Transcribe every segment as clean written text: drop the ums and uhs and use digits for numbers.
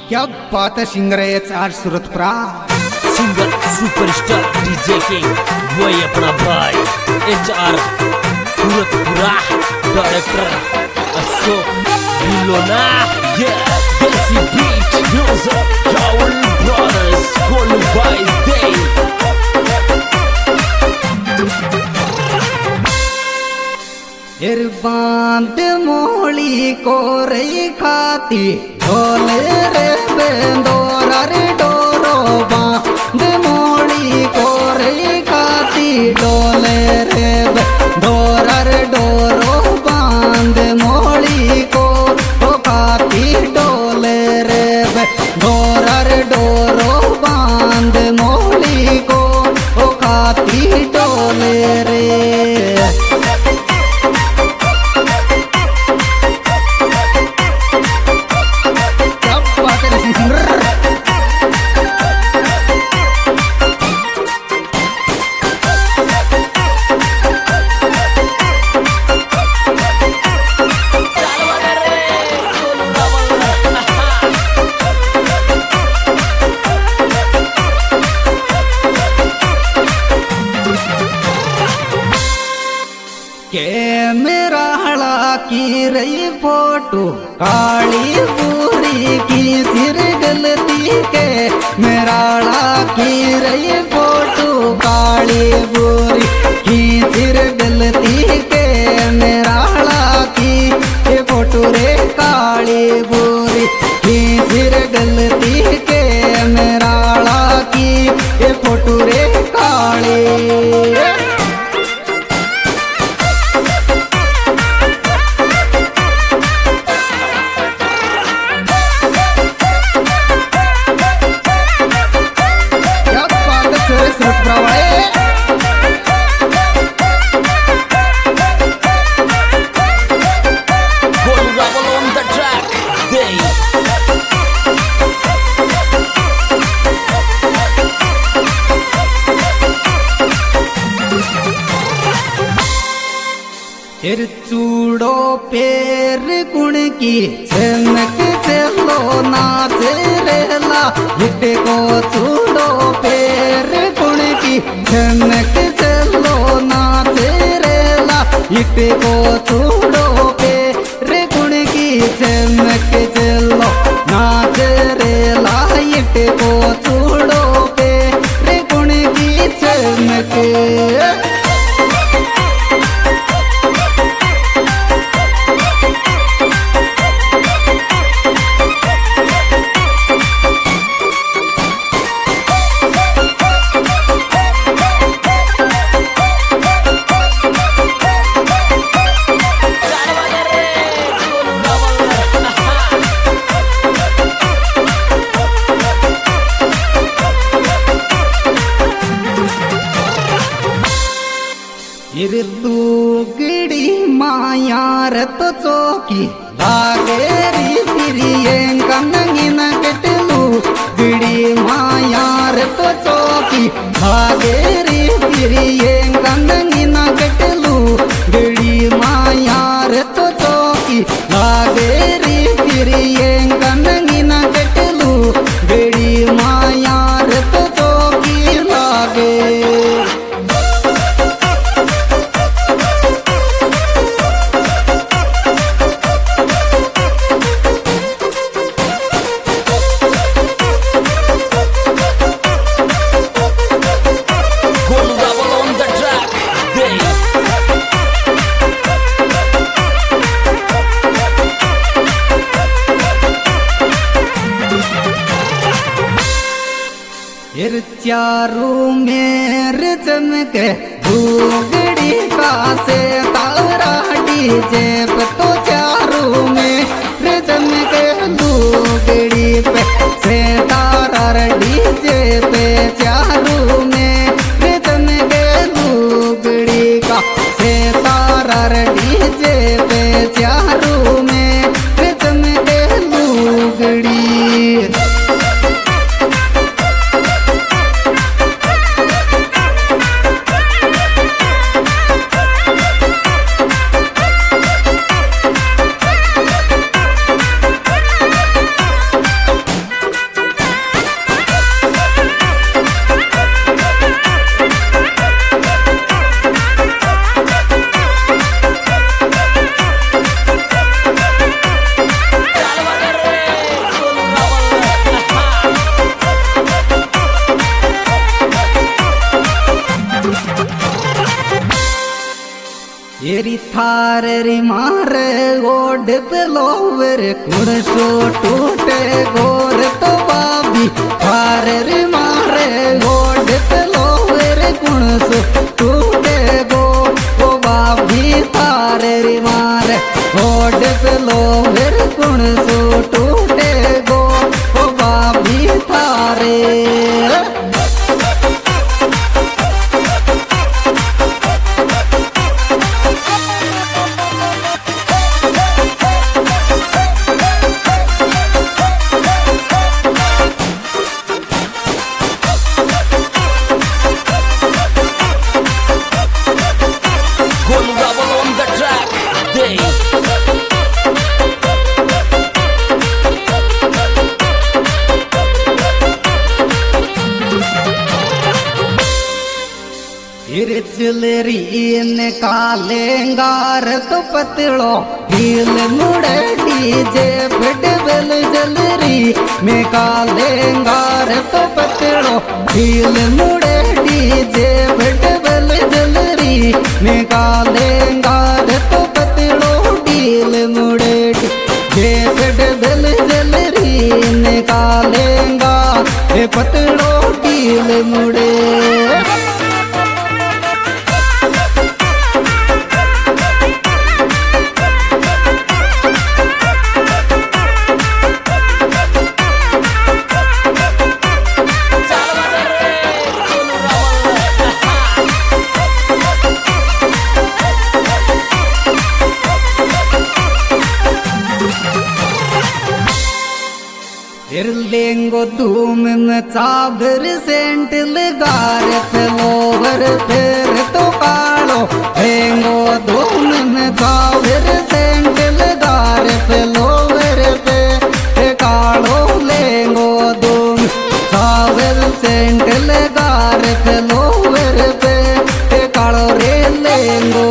क्या बात है सिंगर है चार सूरत प्रा सिंगर सुपरस्टार डीजे किंग वही अपना भाई HR सूरतपुरा डायरेक्टर अशोक बिलोना देसी बीच music Cowell Brothers Call by Day बांध मोली को रे खाती ढोले रे बेंदोरा रे डोरो बांध मोली को रे खाती ढोले रे बेंदोरा रे डोरो बांध मोली को खाती ढोले रे बेंदोरा रे डोरो बांध मोली को खाती ढोले रे के मेरा हड़ा की रही फोटो काली पूरी की सिर गलती के मेरा हड़ा की रही फोटो काली पूरी की सिर गलती के मेरा हड़ा की फोटो रे काली पूरी की सिर गलती के मेरा हड़ा की फोटो रे काली चूड़ो पेर गुण की चमक चलो नाच रेला हिटे को चूड़ो पेर गुण की चमक चलो नाच रेला हिटे को चूड़ो पेर गुण की चमक चलो नाच रेला हिटे को चूड़ो पेर गुण की चमक लुगड़ी मायार तो चौकी लागेरी फिरिए कंगिन कटलू गिड़ी मायार तो चौकी लागेरी फिरिए कंगिन कटलू गिड़ी मायार तो चौकी लागेरी फिरिए कंगिन कटलू गिड़ी मायार तो चौकी लागे चारों मेरे चमके धूगड़ी का से तारा डीजे पे तो चारों मेरे चमके धूगड़ी पे से तारा डीजे पे चारों मेरे चमके धूगड़ी का से तारा डीजे पे चारों मेरे चमके धूगड़ी थार री मारे गोड पे लोवर कुड़सो टूटे गोर तो बाबी थार री मारे गोड पे लोवर कुड़सो टूटे गो बाबी थार री मारे गोड पे लोवर कुड़सो टूटे गो बाबी थारे चिलरी निकालेंगार तो पतलो ढील मुड़े डीजे बेल जलरी में कालेंगार तो पतलो ढील मुड़े डीजे बेल जलरी में कालेंगार तो पतलो ढील मुड़े डीजे बेल जलरी निकालेंगा पतलो ढील मुड़े लेंगो धूम में चादर सेंट लगार लोवर फिर तो कालो लेंगो धूम में चादर सेंट लगार लोवर पे कालो लेंगो धूम चादर सेंट लगार लोवर पे कालो रे लेंगो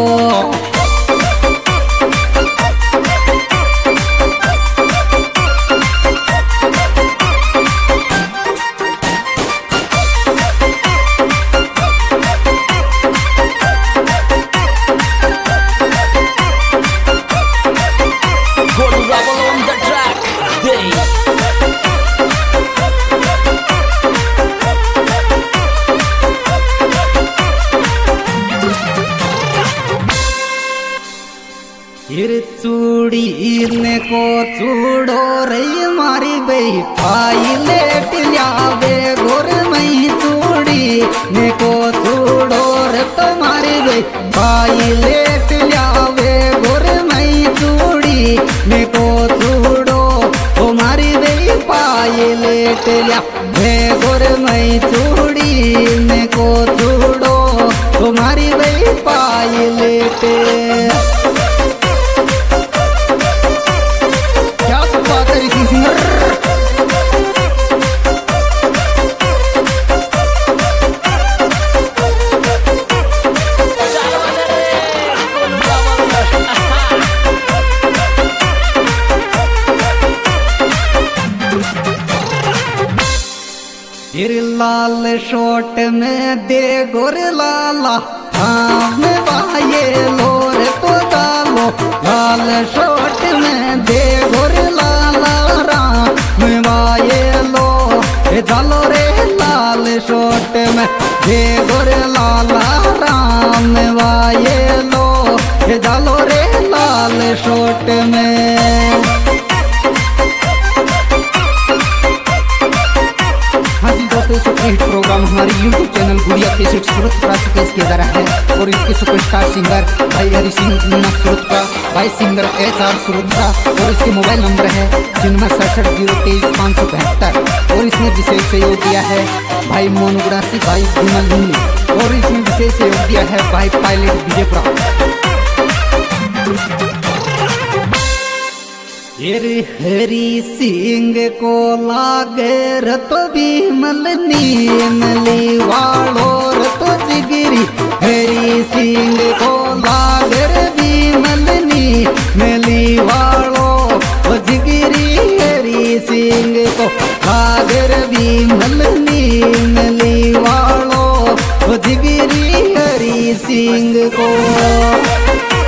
चूड़ी ने को चूड़ो रही मारी बई पाई लेट लियावे गोर मई चूड़ी ने को चूड़ो रे तुम्हारी बई पाई लेट लियावे गोर मई चूड़ी ने को चूड़ो तुम्हारी बई पाई लेट लिया वे गोर मई चूड़ी ने को चूड़ो तुम्हारी बई पाई लेटे लाल शोट में दे गोर लाला हम बाये लोर तो डालो लाल शोट में दे गोर लाला राम बाये लो डालो रे लाल शोट में दे गोर लाला राम बाये लो डालो रे लाल शोट में हिट प्रोग्राम हमारे YouTube चैनल गुड़िया कैसेट सूरतपुरा से पेश किया जा रहा है और इसके सुपरस्टार सिंगर भाई हरि सिंह सूरतपुरा, भाई सिंगर HR सूरतपुरा और इसके मोबाइल नंबर है 9767033572 और इसमें विशेष सहयोग दिया है भाई मोनुग्रासी भाई विमल लुंगली और इसमें विशेष सहयोग दिया है भाई पायलट विजयपुरा। हरि सिंह को लागे रतो भीमल नीमली वालो रतो जिगिरी हरि सिंह को लागे भीमल नीमली वालो जिगिरी हरि सिंह को लागे भीमल नीमली वालो जिगिरी हरि सिंह को।